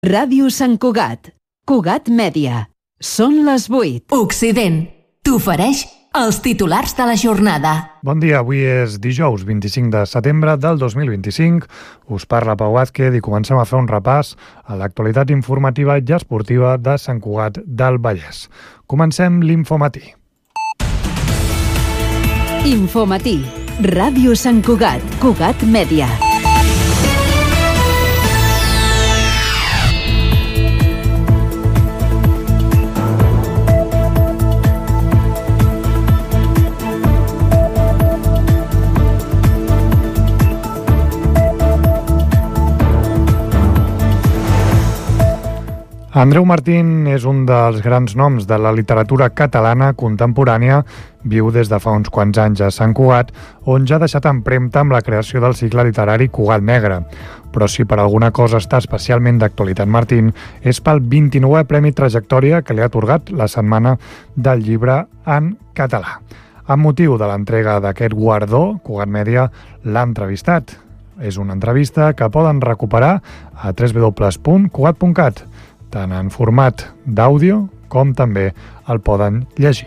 Ràdio Sant Cugat. Cugat Mèdia. Són les 8. Occident t'ofereix els titulars de la jornada. Bon dia, avui és dijous 25 de setembre del 2025. Us parla Pau Vázquez i comencem a fer un repàs a l'actualitat informativa i esportiva de Sant Cugat del Vallès. Comencem l'Infomatí. Infomatí. Ràdio Sant Cugat. Cugat Mèdia. Andreu Martín és un dels grans noms de la literatura catalana contemporània, viu des de fa uns quants anys a Sant Cugat, on ja ha deixat empremta amb la creació del cicle literari Cugat Negre. Però si per alguna cosa està especialment d'actualitat Martín, és pel 29è Premi Trajectòria que li ha atorgat la Setmana del Llibre en català. Amb motiu de l'entrega d'aquest guardó, Cugat Mèdia l'ha entrevistat. És una entrevista que poden recuperar a www.cugat.cat, tant en format d'àudio com també el poden llegir.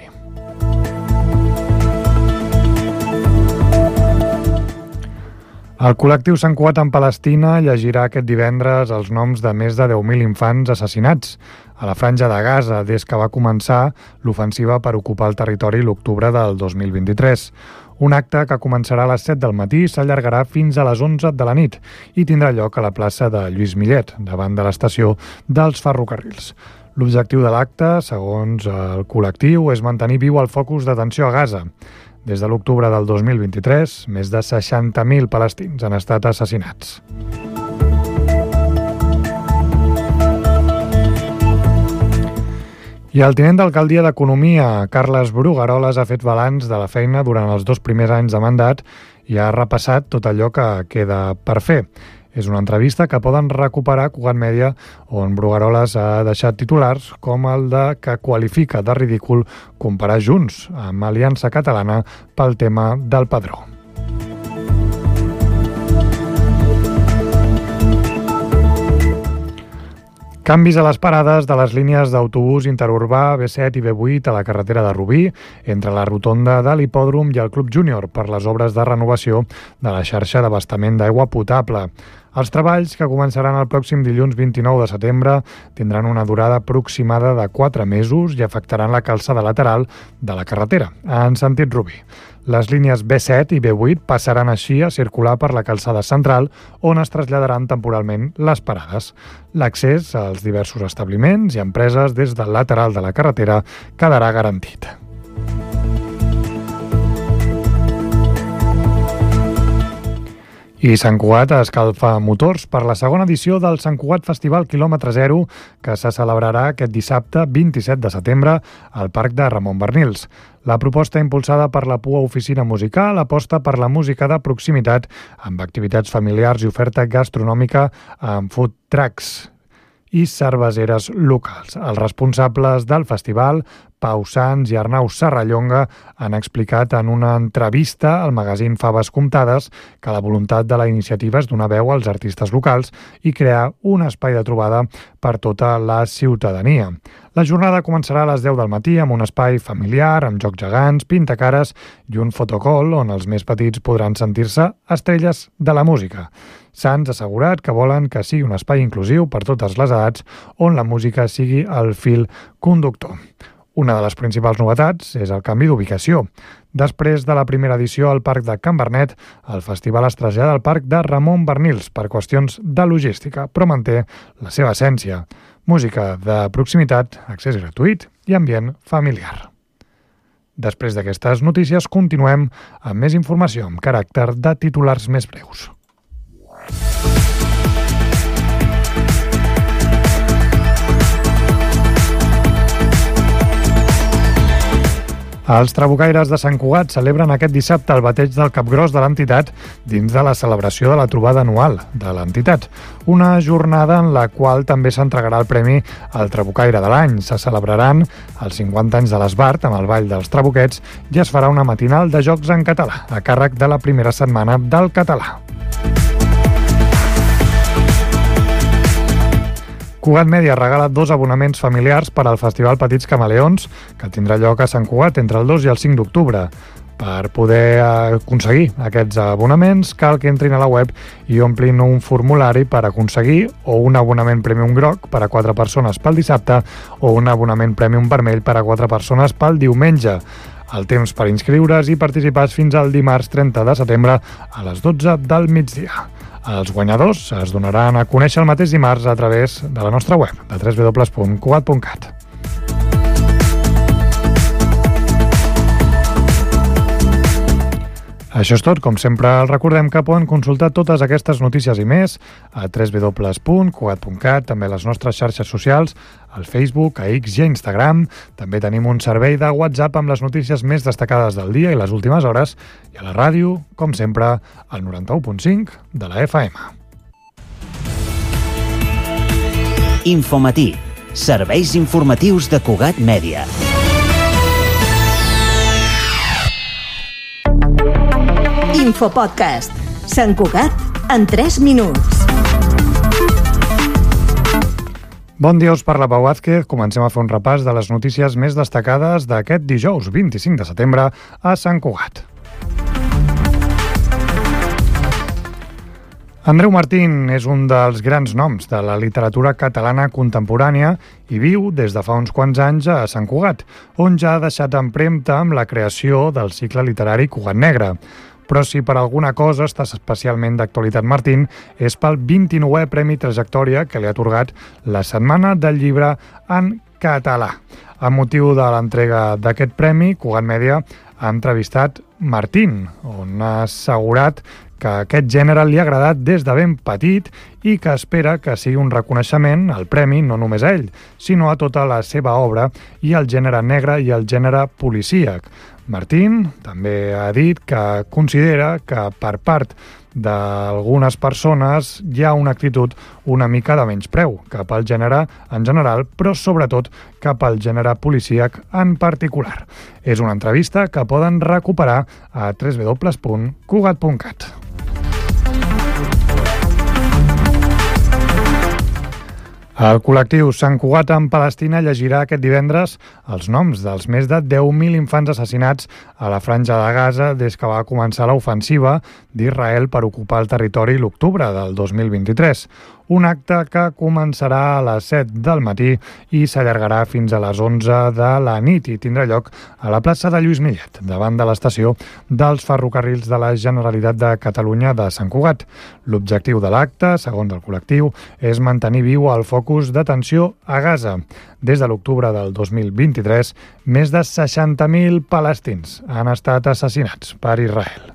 El col·lectiu Sant Cugat en Palestina llegirà aquest divendres els noms de més de 10.000 infants assassinats a la Franja de Gaza des que va començar l'ofensiva per ocupar el territori l'octubre del 2023. Un acte que començarà a les 7 del matí i s'allargarà fins a les 11 de la nit i tindrà lloc a la plaça de Lluís Millet, davant de l'estació dels ferrocarrils. L'objectiu de l'acte, segons el col·lectiu, és mantenir viu el focus d'atenció a Gaza. Des de l'octubre del 2023, més de 60.000 palestins han estat assassinats. I el tinent d'alcaldia d'Economia, Carles Brugaroles, ha fet balanç de la feina durant els 2 primers anys de mandat i ha repassat tot allò que queda per fer. És una entrevista que poden recuperar a Cugat Mèdia, on Brugaroles ha deixat titulars com el de que qualifica de ridícul comparar Junts amb Aliança Catalana pel tema del padró. Canvis a les parades de les línies d'autobús interurbà B7 i B8 a la carretera de Rubí, entre la rotonda de l'Hipòdrom i el Club Júnior, per les obres de renovació de la xarxa d'abastament d'aigua potable. Els treballs, que començaran el pròxim dilluns 29 de setembre, tindran una durada aproximada de 4 mesos i afectaran la calçada lateral de la carretera, en sentit Rubí. Les línies B7 i B8 passaran així a circular per la calçada central, on es traslladaran temporalment les parades. L'accés als diversos establiments i empreses des del lateral de la carretera quedarà garantit. I Sant Cugat escalfa motors per la segona edició del Sant Cugat Festival Quilòmetre Zero, que se celebrarà aquest dissabte 27 de setembre al Parc de Ramon Bernils. La proposta impulsada per la PUA Oficina Musical aposta per la música de proximitat amb activitats familiars i oferta gastronòmica amb food trucks i cerveseres locals. Els responsables del festival, Pau Sans i Arnau Serrallonga, han explicat en una entrevista al magazín Faves Comptades que la voluntat de la iniciativa és donar veu als artistes locals i crear un espai de trobada per tota la ciutadania. La jornada començarà a les 10 del matí amb un espai familiar, amb jocs gegants, pintacares i un fotocall on els més petits podran sentir-se estrelles de la música. S'han assegurat que volen que sigui un espai inclusiu per totes les edats on la música sigui el fil conductor. Una de les principals novetats és el canvi d'ubicació. Després de la primera edició al Parc de Can Bernet, el festival es trasllada al Parc de Ramon Bernils per qüestions de logística, però manté la seva essència. Música de proximitat, accés gratuït i ambient familiar. Després d'aquestes notícies, continuem amb més informació amb caràcter de titulars més breus. Els trabucaires de Sant Cugat celebren aquest dissabte el bateig del capgròs de l'entitat dins de la celebració de la trobada anual de l'entitat. Una jornada en la qual també s'entregarà el premi al trabucaire de l'any. Se celebraran els 50 anys de l'Esbart amb el Ball dels Trabuquets i es farà una matinal de jocs en català a càrrec de la primera setmana del català. Cugat Mèdia regala 2 abonaments familiars per al Festival Petits Camaleons, que tindrà lloc a Sant Cugat entre el 2 i el 5 d'octubre. Per poder aconseguir aquests abonaments, cal que entrin a la web i omplin un formulari per aconseguir o un abonament Premium groc per a 4 persones pel dissabte o un abonament Premium vermell per a 4 persones pel diumenge. El temps per inscriure's i participar fins al dimarts 30 de setembre a les 12 del migdia. Els guanyadors es donaran a conèixer el mateix dimarts a través de la nostra web, de www.cugat.cat. Això és tot. Com sempre, els recordem que poden consultar totes aquestes notícies i més a www.cugat.cat, també a les nostres xarxes socials, al Facebook, a X i a Instagram. També tenim un servei de WhatsApp amb les notícies més destacades del dia i les últimes hores, i a la ràdio, com sempre, al 91.5 de la FM. Infomatí. Serveis informatius de Cugat Mèdia. Infopodcast. Sant Cugat en 3 minuts. Bon dia, us parla Pau Vázquez. Comencem a fer un repàs de les notícies més destacades d'aquest dijous 25 de setembre a Sant Cugat. Andreu Martín és un dels grans noms de la literatura catalana contemporània i viu des de fa uns quants anys a Sant Cugat, on ja ha deixat empremta amb la creació del cicle literari Cugat Negre. Però si per alguna cosa està especialment d'actualitat Martín, és pel 29è Premi Trajectòria que li ha atorgat la Setmana del Llibre en català. A motiu de l'entrega d'aquest premi, Cugat Mèdia ha entrevistat Martín, on ha assegurat que aquest gènere li ha agradat des de ben petit i que espera que sigui un reconeixement al premi no només a ell, sinó a tota la seva obra i al gènere negre i al gènere policíac. Martín també ha dit que considera que per part d'algunes persones hi ha una actitud una mica de menyspreu cap al gènere en general, però sobretot cap al gènere policíac en particular. És una entrevista que poden recuperar a www.cugat.cat. El col·lectiu Sant Cugat en Palestina llegirà aquest divendres els noms dels més de 10.000 infants assassinats a la Franja de Gaza des que va començar l'ofensiva d'Israel per ocupar el territori l'octubre del 2023. Un acte que començarà a les 7 del matí i s'allargarà fins a les 11 de la nit i tindrà lloc a la plaça de Lluís Millet, davant de l'estació dels ferrocarrils de la Generalitat de Catalunya de Sant Cugat. L'objectiu de l'acte, segons el col·lectiu, és mantenir viu el focus d'atenció a Gaza. Des de l'octubre del 2023, més de 60.000 palestins han estat assassinats per Israel.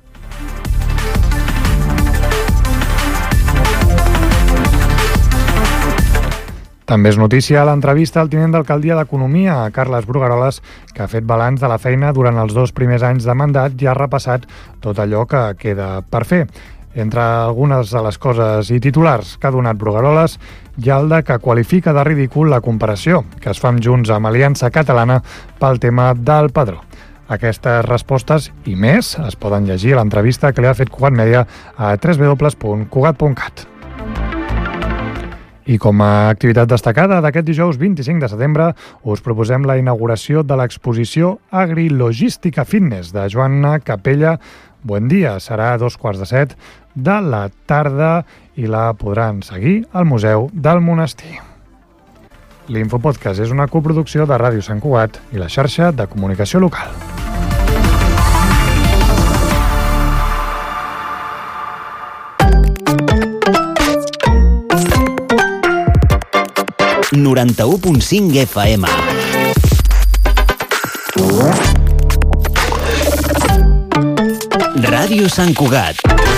També és notícia l'entrevista al tinent d'alcaldia d'Economia, Carles Brugaroles, que ha fet balanç de la feina durant els 2 primers anys de mandat i ha repassat tot allò que queda per fer. Entre algunes de les coses i titulars que ha donat Brugaroles, hi ha el de que qualifica de ridícul la comparació que es fa amb Junts amb Aliança Catalana pel tema del padró. Aquestes respostes i més es poden llegir a l'entrevista que li ha fet Cugat Mèdia a www.cugat.cat. I com a activitat destacada d'aquest dijous 25 de setembre us proposem la inauguració de l'exposició Agrilogística Fitness de Joana Capella. Bon dia, serà a 2:15 de la tarda i la podran seguir al Museu del Monestir. L'Infopodcast és una coproducció de Ràdio Sant Cugat i la xarxa de comunicació local. ...91.5 FM. Ràdio Sant Cugat.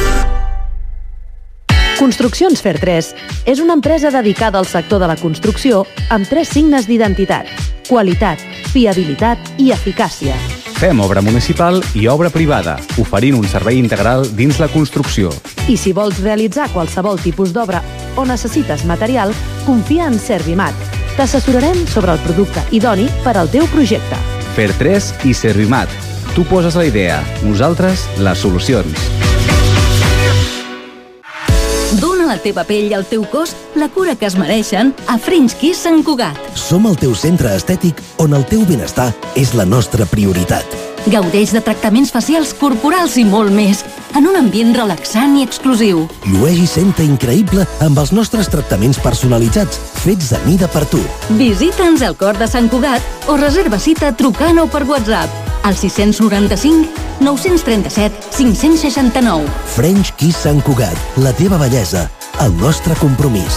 Construccions Fer 3 és una empresa dedicada al sector de la construcció amb 3 signes d'identitat: qualitat, fiabilitat i eficàcia. Fem obra municipal i obra privada, oferint un servei integral dins la construcció. I si vols realitzar qualsevol tipus d'obra o necessites material, confia en Servimat. T'assessorarem sobre el producte idoni per al teu projecte. Fer 3 i Servimat. Tu poses la idea, nosaltres les solucions. Dona la teva pell i el teu cos la cura que es mereixen a French Kiss Sant Cugat. Som el teu centre estètic on el teu benestar és la nostra prioritat. Gaudeix de tractaments facials, corporals i molt més, en un ambient relaxant i exclusiu. Llueix i senta increïble amb els nostres tractaments personalitzats, fets a mida per tu. Visita'ns al Cor de Sant Cugat o reserva cita trucant o per WhatsApp al 695 937 569. French Kiss Sant Cugat, la teva bellesa, el nostre compromís.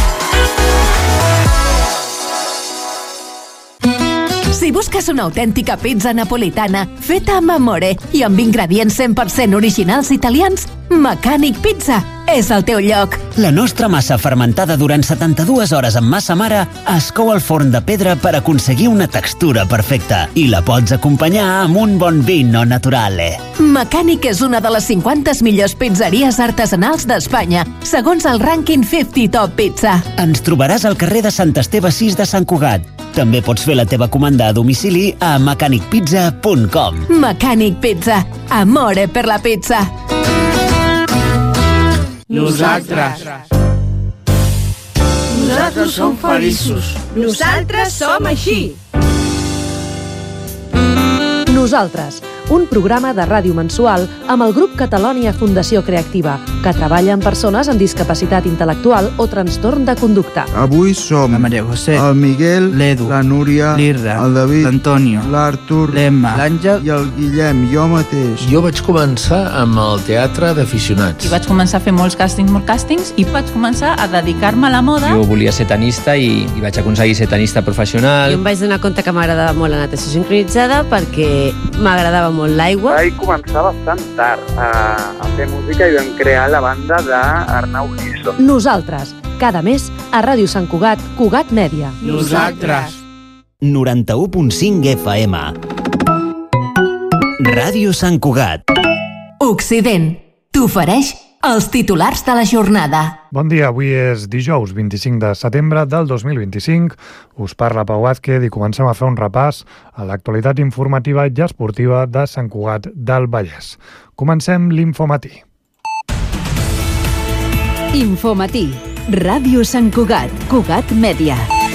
Si busques una autèntica pizza napolitana feta amb amore i amb ingredients 100% originals italians, Mecànic Pizza és el teu lloc. La nostra massa fermentada durant 72 hores amb massa mare es cou al forn de pedra per aconseguir una textura perfecta i la pots acompanyar amb un bon vino naturale. Mecànic és una de les 50 millors pizzeries artesanals d'Espanya, segons el rànquing 50 Top Pizza. Ens trobaràs al carrer de Sant Esteve 6 de Sant Cugat. També pots fer la teva comanda a domicili a mecanicpizza.com. Mecànic Pizza. Amore per la pizza. Nosaltres som feliços. Nosaltres som així. Nosaltres, un programa de ràdio mensual amb el grup Catalònia Fundació Creativa, que treballa amb persones amb discapacitat intel·lectual o trastorn de conducta. Avui som la Maria José, el Miguel, l'Edu, la Núria, l'Irra, el David, l'Antonio, l'Artur, l'Emma, l'Àngel i el Guillem, jo mateix. Jo vaig començar amb el teatre d'aficionats. I vaig començar a fer molts càstings i vaig començar a dedicar-me a la moda. Jo volia ser tenista i vaig aconseguir ser tenista professional. Jo em vaig donar compte que m'agradava molt la natació sincronitzada perquè m'agradava molt l'aigua. Vaig començar bastant tard a fer música i vam crear la banda d'Arnau Giso. Nosaltres, cada mes a Ràdio Sant Cugat, Cugat Mèdia. Nosaltres. 91.5 FM. Ràdio Sant Cugat. Occident. T'ofereix els titulars de la jornada. Bon dia, avui és dijous 25 de setembre del 2025. Us parla Pau Vázquez i comencem a fer un repàs a l'actualitat informativa i esportiva de Sant Cugat del Vallès. Comencem l'Infomatí. Infomatí. Ràdio Sant Cugat. Cugat Mèdia.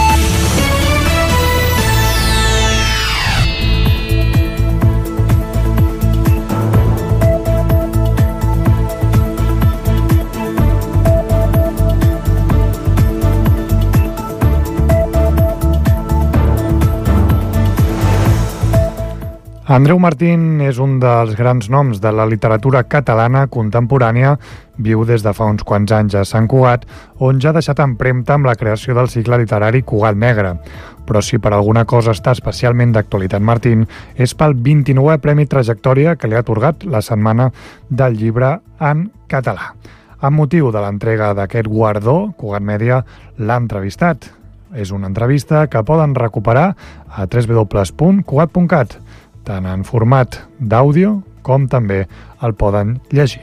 Andreu Martín és un dels grans noms de la literatura catalana contemporània, viu des de fa uns quants anys a Sant Cugat, on ja ha deixat empremta amb la creació del cicle literari Cugat Negre. Però si per alguna cosa està especialment d'actualitat Martín, és pel 29è Premi Trajectòria que li ha atorgat la Setmana del Llibre en català. Amb motiu de l'entrega d'aquest guardó, Cugat Mèdia l'ha entrevistat. És una entrevista que poden recuperar a www.cugat.cat, tant en format d'àudio com també el poden llegir.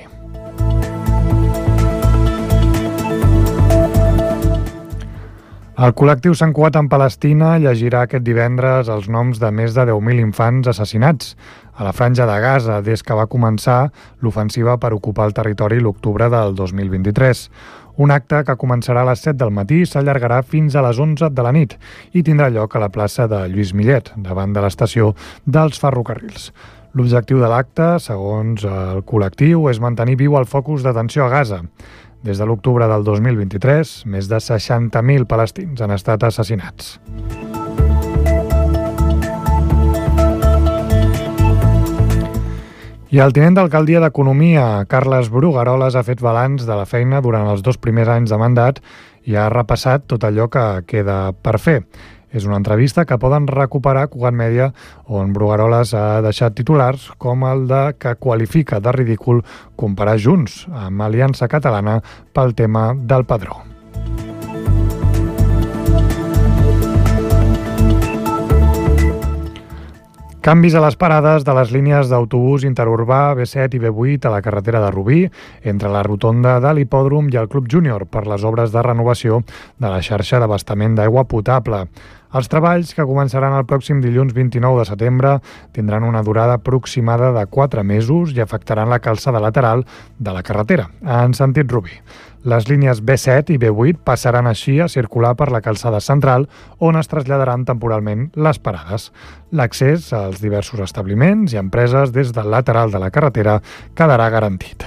El col·lectiu Sant Cugat en Palestina llegirà aquest divendres els noms de més de 10.000 infants assassinats a la Franja de Gaza des que va començar l'ofensiva per ocupar el territori l'octubre del 2023. Un acte que començarà a les 7 del matí i s'allargarà fins a les 11 de la nit i tindrà lloc a la plaça de Lluís Millet, davant de l'estació dels ferrocarrils. L'objectiu de l'acte, segons el col·lectiu, és mantenir viu el focus d'atenció a Gaza. Des de l'octubre del 2023, més de 60.000 palestins han estat assassinats. I el tinent d'alcaldia d'Economia, Carles Brugaroles, ha fet balanç de la feina durant els 2 primers anys de mandat i ha repassat tot allò que queda per fer. És una entrevista que poden recuperar a Cugat Mèdia, on Brugaroles ha deixat titulars com el de que qualifica de ridícul comparar Junts amb Aliança Catalana pel tema del padró. Canvis a les parades de les línies d'autobús interurbà B7 i B8 a la carretera de Rubí, entre la rotonda de l'Hipòdrom i el Club Júnior, per les obres de renovació de la xarxa d'abastament d'aigua potable. Els treballs, que començaran el pròxim dilluns 29 de setembre, tindran una durada aproximada de 4 mesos i afectaran la calçada lateral de la carretera, en sentit Rubí. Les línies B7 i B8 passaran així a circular per la calçada central, on es traslladaran temporalment les parades. L'accés als diversos establiments i empreses des del lateral de la carretera quedarà garantit.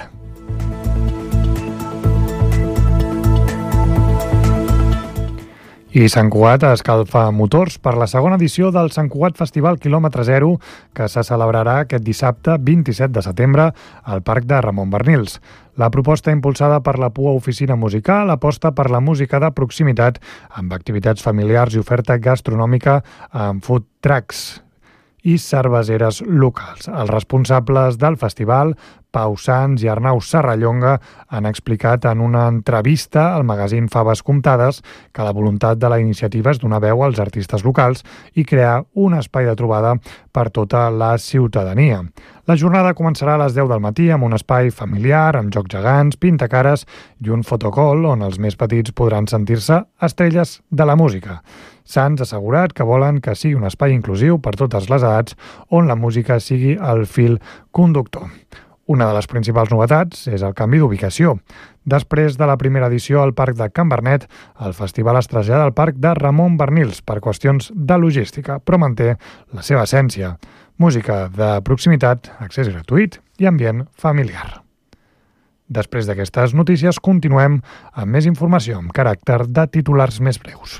I Sant Cugat escalfa motors per la segona edició del Sant Cugat Festival Kilòmetre Zero, que se celebrarà aquest dissabte 27 de setembre al Parc de Ramon Barnils. La proposta impulsada per la PUA Oficina Musical aposta per la música de proximitat amb activitats familiars i oferta gastronòmica amb food trucks i cerveseres locals. Els responsables del festival, Pau Sans i Arnau Serrallonga, han explicat en una entrevista al magazín Faves Comptades que la voluntat de la iniciativa és donar veu als artistes locals i crear un espai de trobada per tota la ciutadania. La jornada començarà a les 10 del matí amb un espai familiar, amb jocs gegants, pintacares i un fotocall on els més petits podran sentir-se estrelles de la música. Sans ha assegurat que volen que sigui un espai inclusiu per totes les edats on la música sigui el fil conductor. Una de les principals novetats és el canvi d'ubicació. Després de la primera edició al Parc de Can Bernet, el festival es trasllada al Parc de Ramon Barnils per qüestions de logística, però manté la seva essència. Música de proximitat, accés gratuït i ambient familiar. Després d'aquestes notícies, continuem amb més informació amb caràcter de titulars més breus.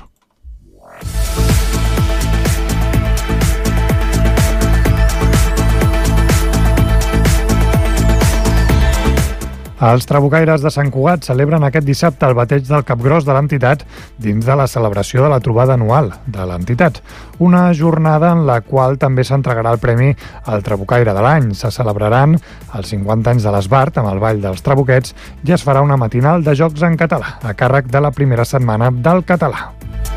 Els trabucaires de Sant Cugat celebren aquest dissabte el bateig del capgròs de l'entitat dins de la celebració de la trobada anual de l'entitat. Una jornada en la qual també s'entregarà el premi al trabucaire de l'any. Se celebraran els 50 anys de l'Esbart amb el Ball dels Trabuquets i es farà una matinal de jocs en català a càrrec de la primera setmana del català.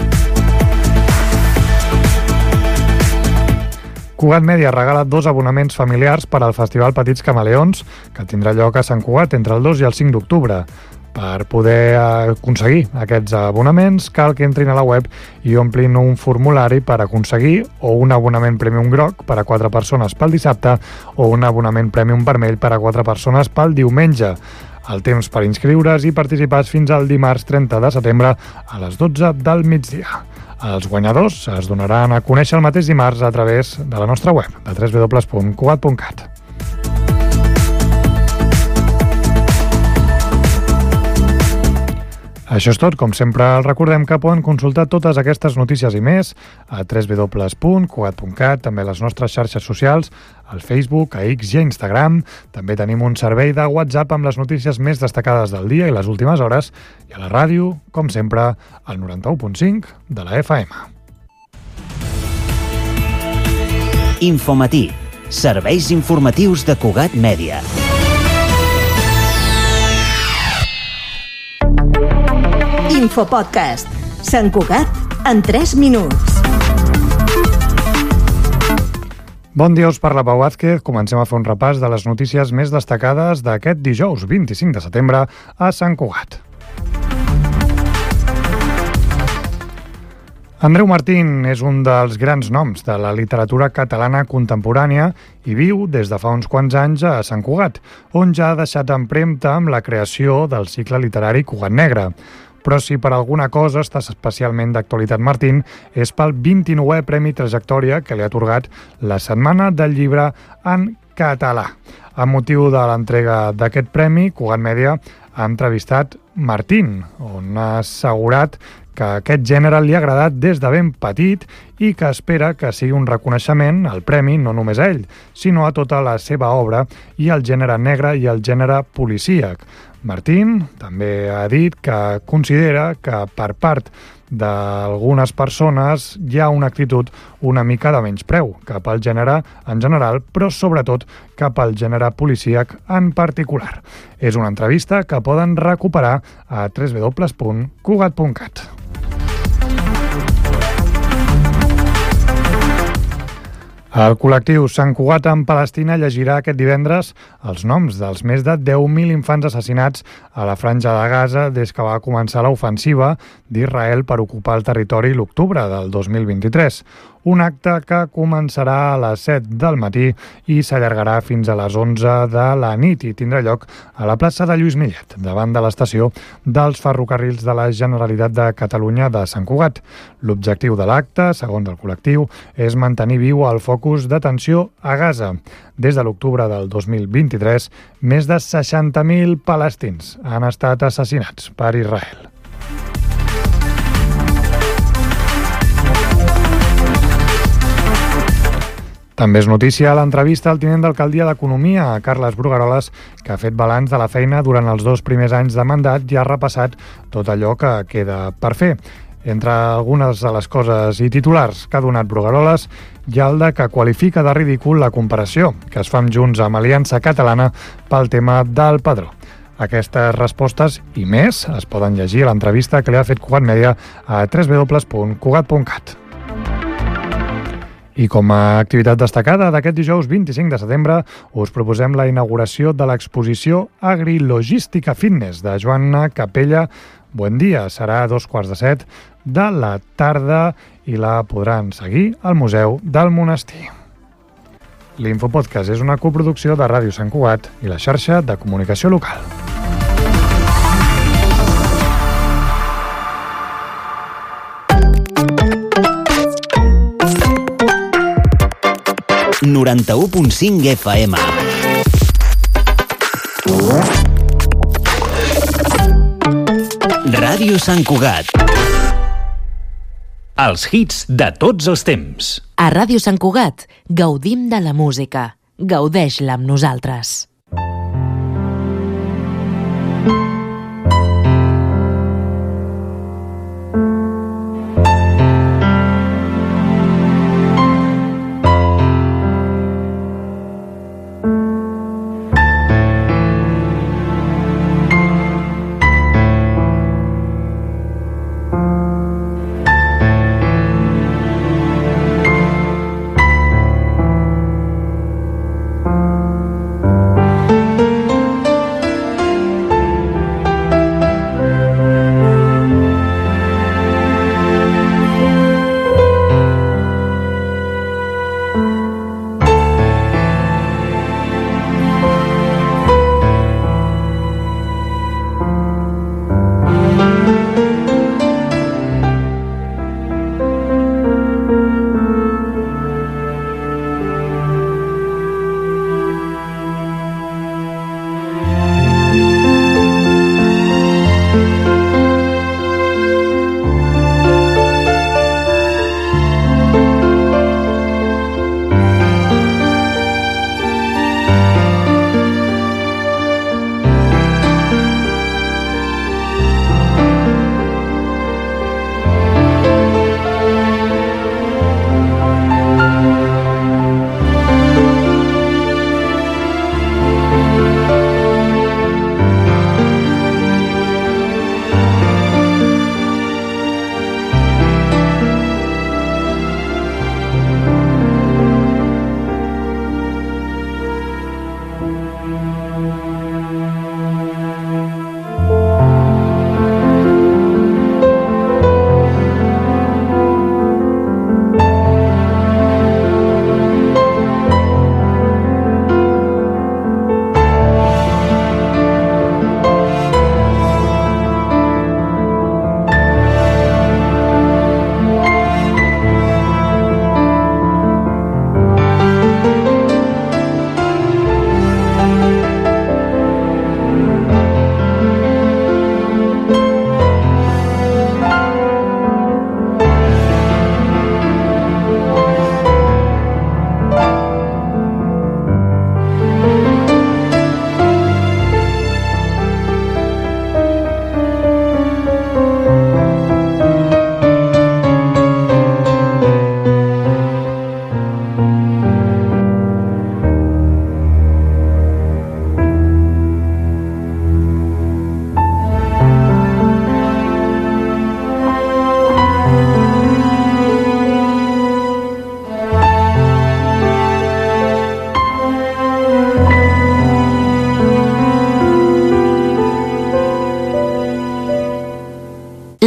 Cugat Mèdia regala 2 abonaments familiars per al Festival Petits Camaleons, que tindrà lloc a Sant Cugat entre el 2 i el 5 d'octubre. Per poder aconseguir aquests abonaments, cal que entrin a la web i omplin un formulari per aconseguir o un abonament Premium groc per a 4 persones pel dissabte o un abonament Premium vermell per a 4 persones pel diumenge. El temps per inscriure's i participar fins al dimarts 30 de setembre a les 12 del migdia. Els guanyadors es donaran a conèixer el mateix dimarts a través de la nostra web, de www.cugat.cat. Això és tot. Com sempre, recordem que poden consultar totes aquestes notícies i més a www.cugat.cat, també a les nostres xarxes socials, al Facebook, a X i a Instagram. També tenim un servei de WhatsApp amb les notícies més destacades del dia i les últimes hores, i a la ràdio, com sempre, al 91.5 de la FM. Infomatí. Serveis informatius de Cugat Mèdia. Infopodcast. Sant Cugat en 3 minuts. Bon dia, us parla Pau Vázquez. Comencem a fer un repàs de les notícies més destacades d'aquest dijous 25 de setembre a Sant Cugat. Andreu Martín és un dels grans noms de la literatura catalana contemporània i viu des de fa uns quants anys a Sant Cugat, on ja ha deixat empremta amb la creació del cicle literari Cugat Negre. Però si per alguna cosa està especialment d'actualitat Martín, és pel 29è Premi Trajectòria que li ha atorgat la Setmana del Llibre en Català. Amb motiu de l'entrega d'aquest premi, Cugat Mèdia ha entrevistat Martín, on ha assegurat que aquest gènere li ha agradat des de ben petit i que espera que sigui un reconeixement al premi no només a ell, sinó a tota la seva obra i al gènere negre i al gènere policíac. Martín també ha dit que considera que per part d'algunes persones hi ha una actitud una mica de menyspreu cap al gènere en general, però sobretot cap al gènere policíac en particular. És una entrevista que poden recuperar a www.cugat.cat. El col·lectiu Sant Cugat en Palestina llegirà aquest divendres els noms dels més de 10.000 infants assassinats a la Franja de Gaza des que va començar l'ofensiva d'Israel per ocupar el territori l'octubre del 2023. Un acte que començarà a les 7 del matí i s'allargarà fins a les 11 de la nit i tindrà lloc a la plaça de Lluís Millet, davant de l'estació dels ferrocarrils de la Generalitat de Catalunya de Sant Cugat. L'objectiu de l'acte, segons el col·lectiu, és mantenir viu el focus d'atenció a Gaza. Des de l'octubre del 2023, més de 60.000 palestins han estat assassinats per Israel. També és notícia l'entrevista al tinent d'alcaldia d'Economia, Carles Brugueroles, que ha fet balanç de la feina durant els 2 primers anys de mandat i ha repassat tot allò que queda per fer. Entre algunes de les coses i titulars que ha donat Brugueroles hi ha el de que qualifica de ridícul la comparació que es fa amb Junts amb Aliança Catalana pel tema del padró. Aquestes respostes i més es poden llegir a l'entrevista que li ha fet Cugat Mèdia a www.cugat.cat. I com a activitat destacada d'aquest dijous 25 de setembre us proposem la inauguració de l'exposició Agrilogística Fitness de Joana Capella. Bon dia, serà a 2:15 de la tarda i la podran seguir al Museu del Monestir. L'Infopodcast és una coproducció de Ràdio Sant Cugat i la xarxa de comunicació local. ...91.5 FM. Ràdio Sant Cugat. Els hits de tots els temps. A Ràdio Sant Cugat gaudim de la música. Gaudeix-la amb nosaltres.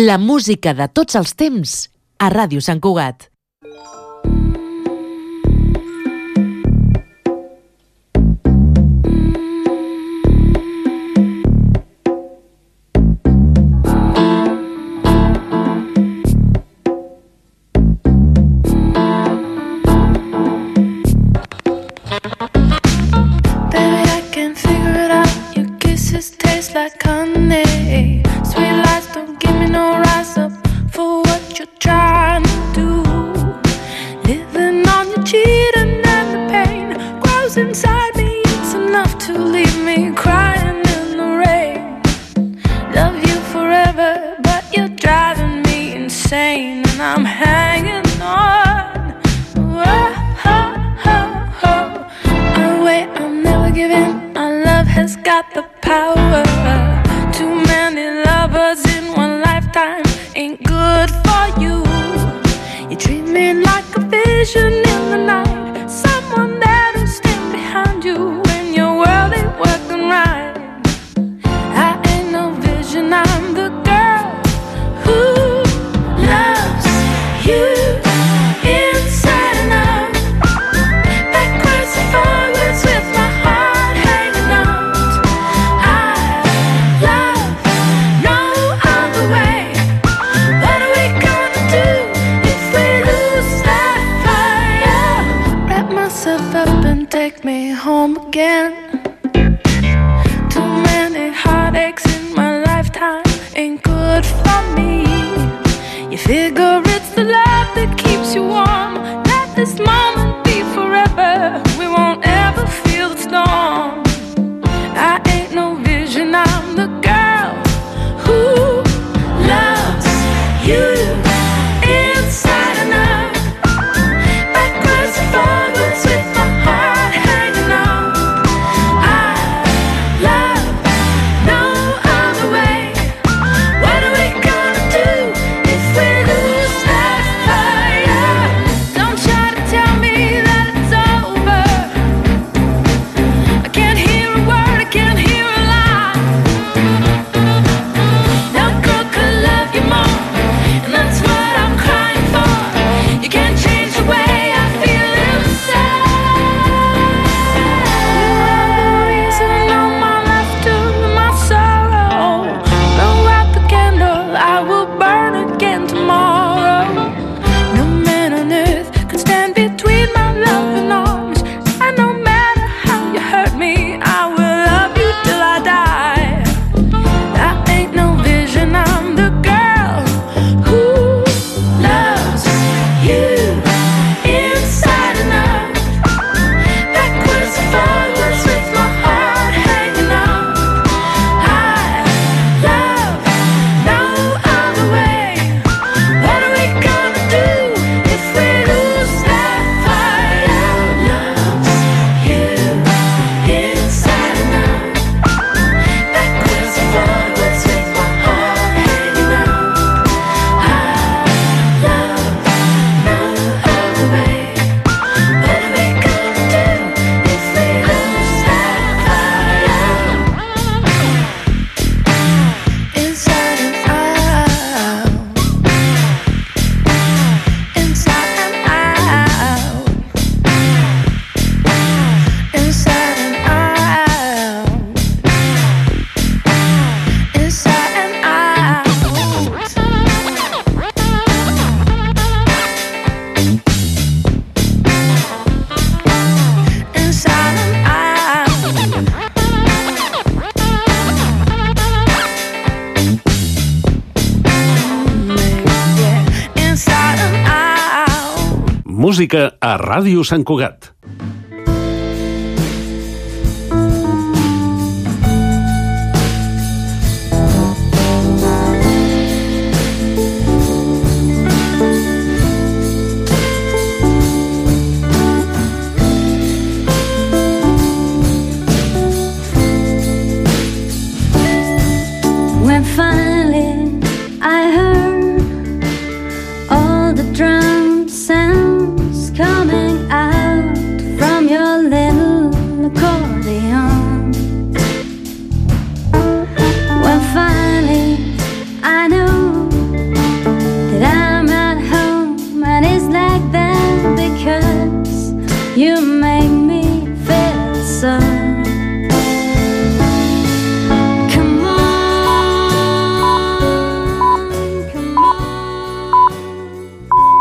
La música de tots els temps a Ràdio Sant Cugat. Like honey, sweet lies don't give me no rise up for what you're trying to do. Living on your cheating and the pain grows inside me. It's enough to leave me crying in the rain. Love you forever, but you're driving me insane, and I'm hanging on. Oh, wait, I'll never give in. Our love has got the power. Too many lovers in one lifetime ain't good for you. You treat me like a vision in the night, someone that'll stand behind you when your world ain't working right. I ain't no vision, I'm the girl who loves you inside and out, backwards and forwards with my heart hanging out. Take me home again. Too many heartaches in my lifetime ain't good for me. You figure it's the love that keeps you warm. Let this moment be forever. We won't ever feel the storm. I ain't no vision, I'm the girl who loves you inside and out, backwards and forwards with my heart. Música a Ràdio Sant Cugat. When finally I heard all the drums